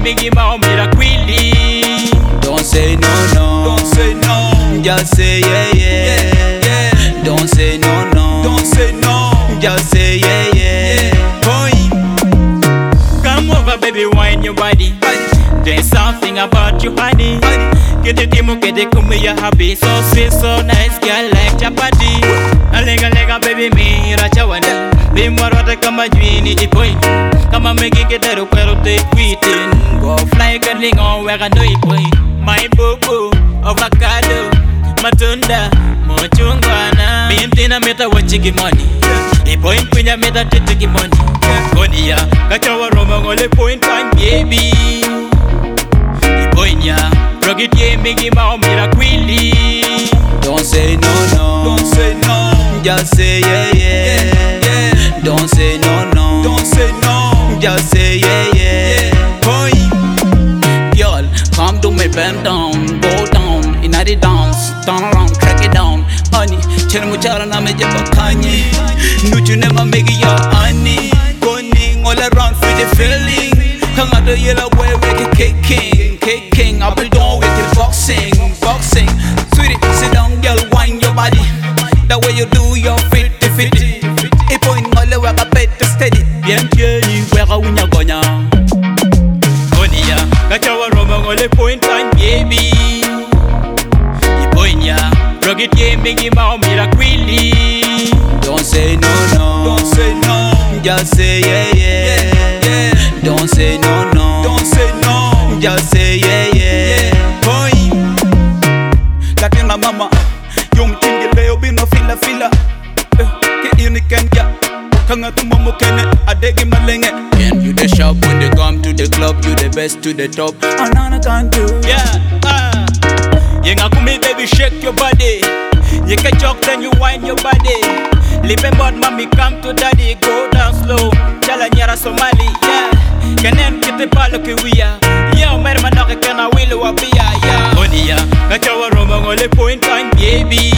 mingi maomira kwili. Don't say no, no. Don't say no. Just say yeah, yeah, yeah. Don't say no, no. Don't say no. Just say yeah, yeah. Boy, Come over, baby, wine your body. There's something about you, honey. Get the demo, get the come your happy. So sweet, so nice, girl, like chapati. Alega, baby, me, rachawani. Be more what I come a dreamy point. Come on, make it get a pero te quitting. Go fly, getting on where I know it point. My boo, avocado, matunda, mochungwana. Maintain a meta watching money. The point when I made a taking money. Gonia, Kachawa Roma, only point time, baby. The point ya, rocket ye, Miggy Maomira Quilly. Don't say no, no. don't say no. Just say yeah, yeah. Don't say no, no. Don't say no. Just say yeah, yeah. Boy, Girl, come to me, bend down, go down, in the dance, turn around, crack it down. Honey, tell me what I'm a kanye. No, you never make it your honey. Going all around for the feeling. Come out the yellow way, we can cake king. I'll be done with the boxing. Sweetie, sit down, girl, wind your body. The way you do your fit. A point all the way, I bet to steady. Bien Jenny, where are we going? Gonia, Kachawa Roma, only point time, baby. The point ya, rocket ye, Miggy Maomira Quilly. Don't say no, no. don't say no. Just say yeah, yeah. Don't say no, no. Don't say no. Just say yeah, yeah. Boy, Latina mama, yung tingi leo bino fila. Ke ini kenya, kanga tumomo kene, adegi malenge. And you the shop when they come to the club, you the best to the top. Anana can do. Yeah, you me baby, shake your body. You can talk, then you wind your body. Live about mommy, come to daddy, go down slow. Chala nyara Somali, yeah. Kanen kite palo kiwiya. Yeah, merma naka kana wilo wapia, yeah. Onia, Kachawa Roma, only point time, baby.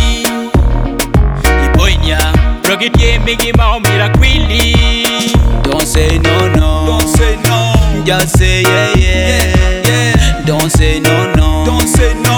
Ipoinya, rocket ye, Miggy Maomira Quilly. Don't say no, no. Don't say no. Just say yeah, yeah. Don't say no, no. Don't say no.